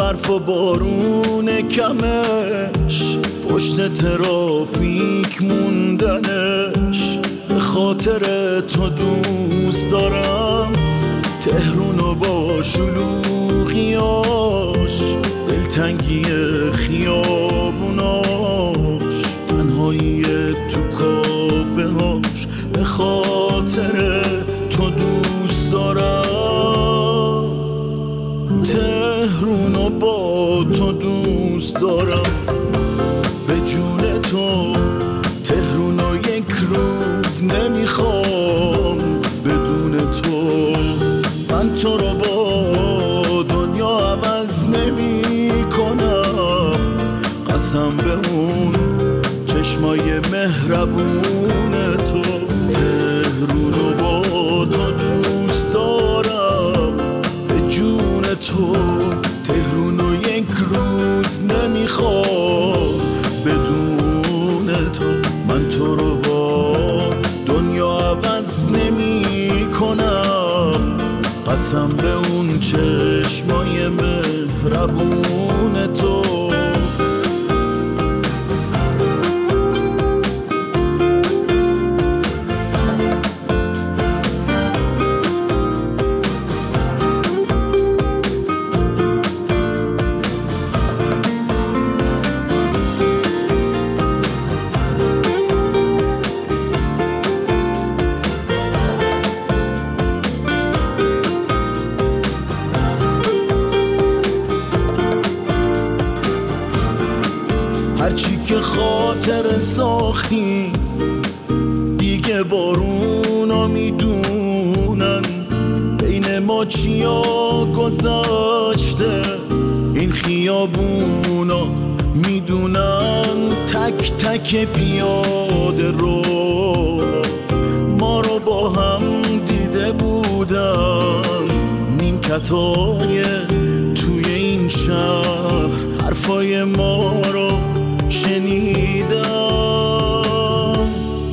برف و بارون کمش، پشت ترافیک موندنش. به خاطر تو دوست دارم تهرونو با شلوغیاش، دلتنگی خیابوناش، تنهایی تو کافه هاش. به خاطر تو دوست دارم تهرونو با تو دوست دارم. به جون تو تهرونو یک روز نمیخوام بدون تو. من تو رو با دنیا عوض نمی کنم، قسم به اون چشمای مهربون تو. تهرونو با تو دوست دارم به جون تو. تهرونو یک روز نمیخوام بدون تو. من تو رو با دنیا عوض نمی کنم، قسم به اون چشمای مهربون تو. هرچی که خاطر ساختی دیگه بارونا میدونن، بین ما چیا گذاشته این خیابونا میدونن. تک تک پیاده رو ما رو با هم دیده بودن، نیمکتای توی این شهر حرفای ما رو شنیدم.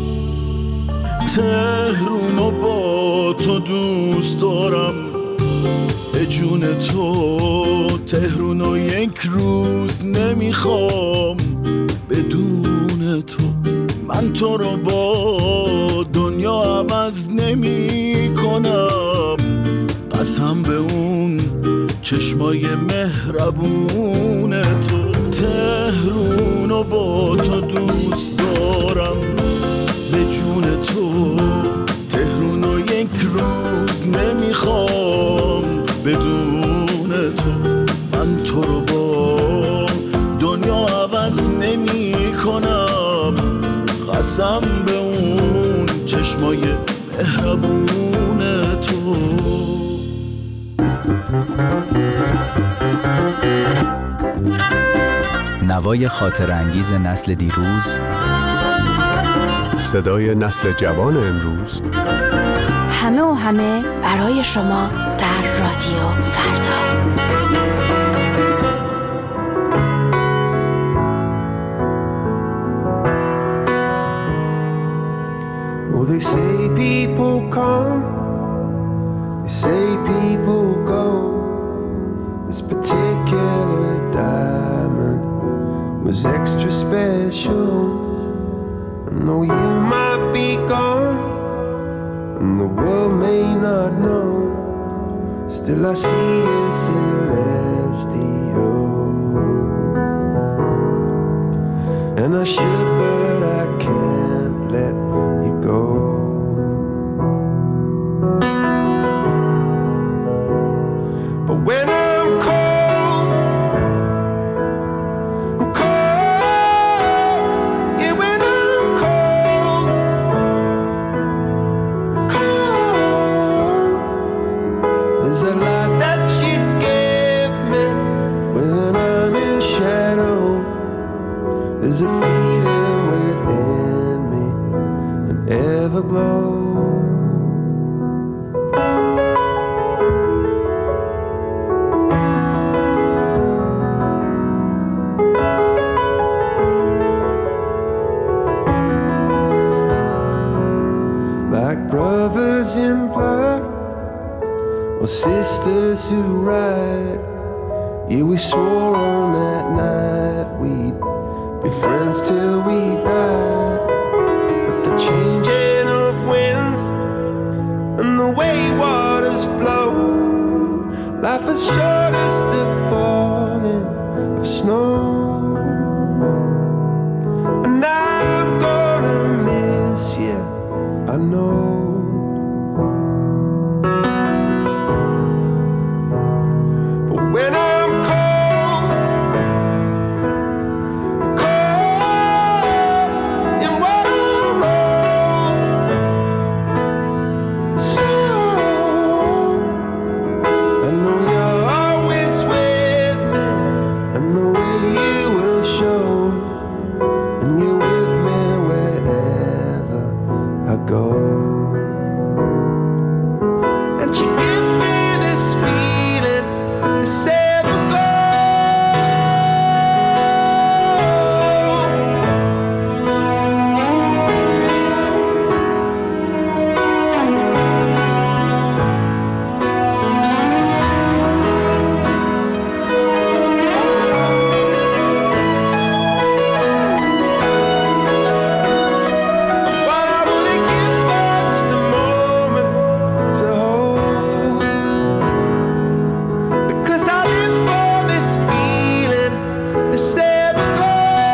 تهرونو با تو دوست دارم به جون تو. تهرونو یک روز نمیخوام بدون تو. من تو رو با دنیا عوض نمی کنم، قسم به اون چشمای مهربون تو. تهرونو با تو دوست دارم به جون تو. تهرونو یک روز نمیخوام بدون تو. من تو رو با دنیا عوض نمی کنم، قسم به اون چشمای مهربون تو. نوای خاطر انگیز نسل دیروز، صدای نسل جوان امروز. همه و همه برای شما در رادیو فردا. Well, they say people come, they say people go. This particular diamond was extra special. And though you might be gone and the world may not know, still I see a celestial. And I should, but I can't let you go. But when I'm cold, I'm cold. Yeah, when I'm cold, I'm cold. There's a lot that you give me when I'm in shadow. There's a feeling within me, an everglow. Like brothers in blood or sisters who ride Yeah, we swore on that night we'd be friends till we died. But the changing of winds and the way waters flow, life is short as the falling of snow. And I'm gonna miss you, I know. But when I'm cold in what I wrote, so I know you're always with me, and the way you will show, and you're with me wherever I go. And you give me this feeling, this everglow. What I wouldn't give for just a moment to hold, because I live for this feeling, this everglow.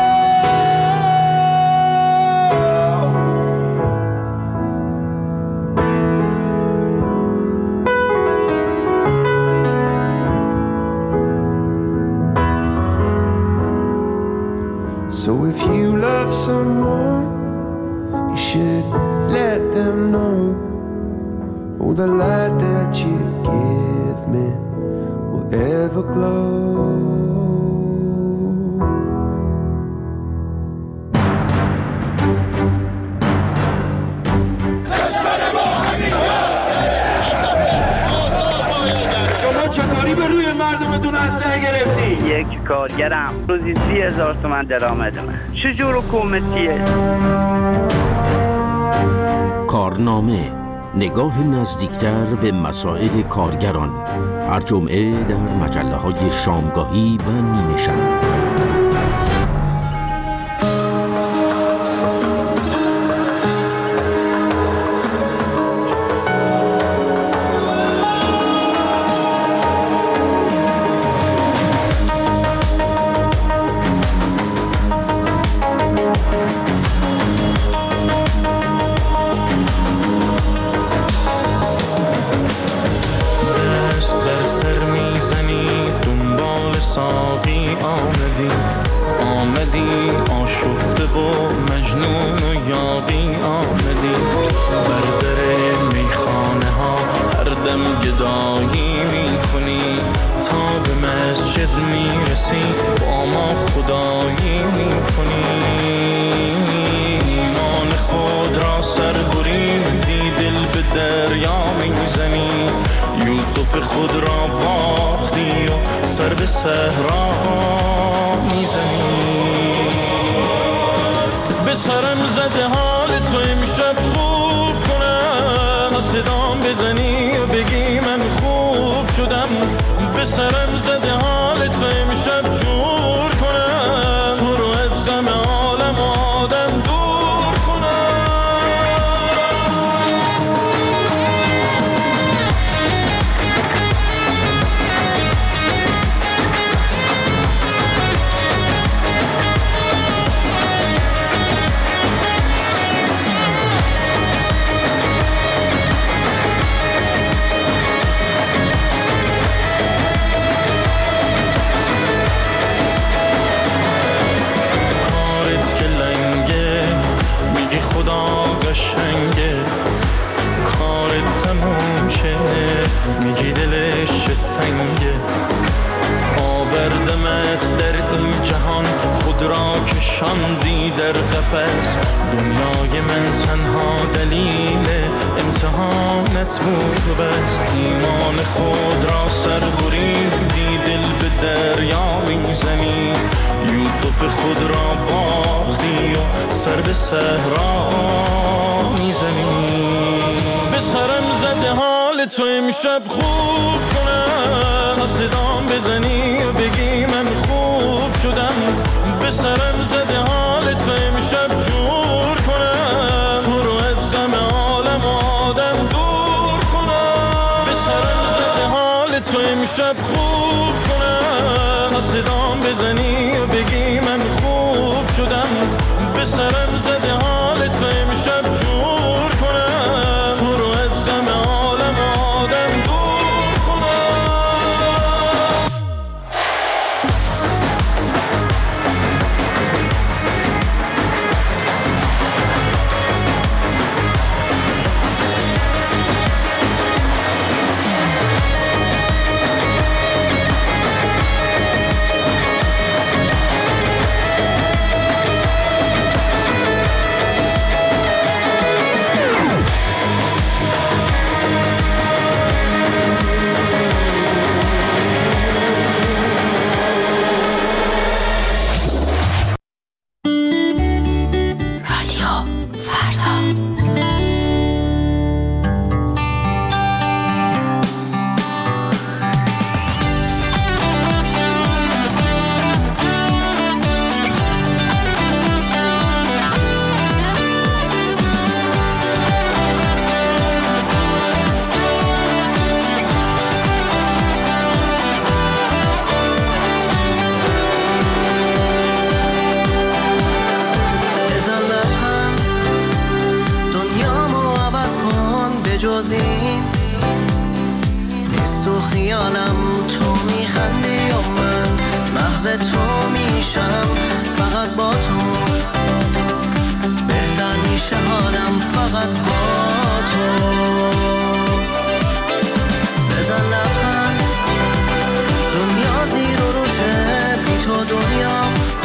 So if you love someone, you should let them know. Oh, the light that you give me will ever glow. شما چطوری به روی مردمتون اسلحه گرفتی؟ یک کارگرم روزی 30,000 تومان درآمد من. چجور حکومتیه؟ کارنامه، نگاه نزدیکتر به مسائل کارگران، هر جمعه در مجله‌های شامگاهی و نیمه شب. دست بر سر میزنی، دنبال ساقی آمدی آشفته و مجنون و یاغی آمدی. بر در میخانه ها هر دم گدایی میکنی، تا به مسجد میرسی با ما خدایی میکنی. ایمان خود را سر بریم، دی دل به دریا میزنی. یوسف خود را باختی و سر به صحرا میزنی. به سرم زده حال تو امشب خوب کنم، تا صدام بزنی و بگی من خوب شدم. به سرم زده حال تو امشب جور کنم، تو رو از غم عالم و آدم دور کنم. قشنگه کارت تموم شه، میگی دلش چه سنگه. آوردمت در این جهان، خود را کشاندی در قفس. دنیای من تنها دلیل امتحانت بود و بس. ایمان خود را سر بریدی، دل به دریا میزنی. یوسف خود را باختی و سر به صحرا میزنی. به سرم زده حال تو امشب خوب کنم، تا صدام بزنی و بگی من خوب شدم، به سرم زده حال تو امشب جور کنم، تو رو از غم عالم آدم دور کنم، به سرم زده حال تو امشب خوب کنم، تا صدام بزنی و بگی من خوب شدم، به سرم زده حال تو امشب جور کنم، تو رو از غم عالم آدم دور کنم. نیست تو خیالم، تو میخندی و من محو تو میشم، فقط با تو بهتر میشه حالم، فقط با تو. بزن لبخند، دنیا زیر و روشه، بی تو دنیا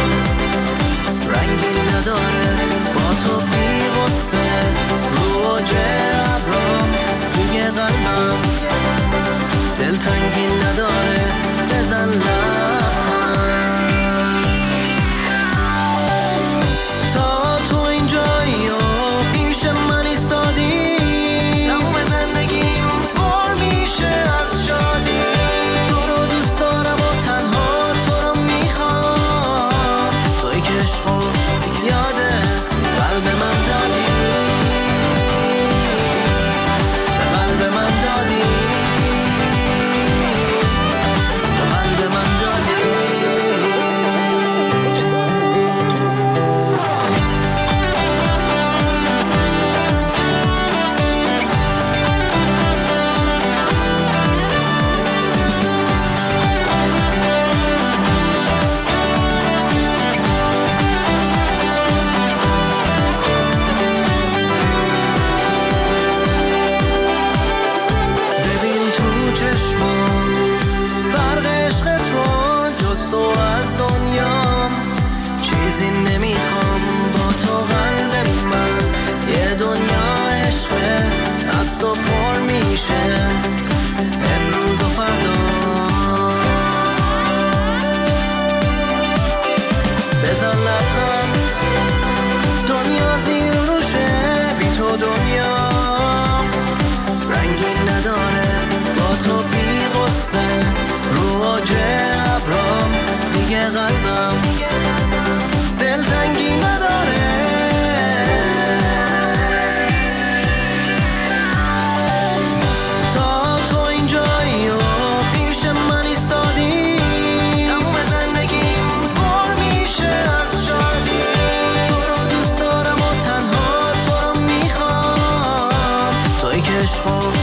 رنگی نداره، با تو بی غصه رو ابرام دیگه قلبم دلتنگی نداره. بزن لبخند، تا تو اینجایی و پیش من ایستادی، تموم زندگیم پر میشه از شادی، تو رو دوست دارم و تنها تو رو میخوام، توی که عشقو یاده قلب من دادی، قلب من دادی، قلب من دادی. چیزی نمیخوام با تو قلب من، یه دنیا عشقه از تو پر میشه امروز و فردا. بزن لبخند، دنیا زیر روشه، بی تو دنیا رنگی نداره، با تو بی غصه رو ابرام دیگه قلبم دلتنگی نداره. تا تو اینجایی و پیش من ایستادی، تموم زندگیم پر میشه از شادی، تو رو دوست دارم و تنها تو رو میخوام، توی که عشقو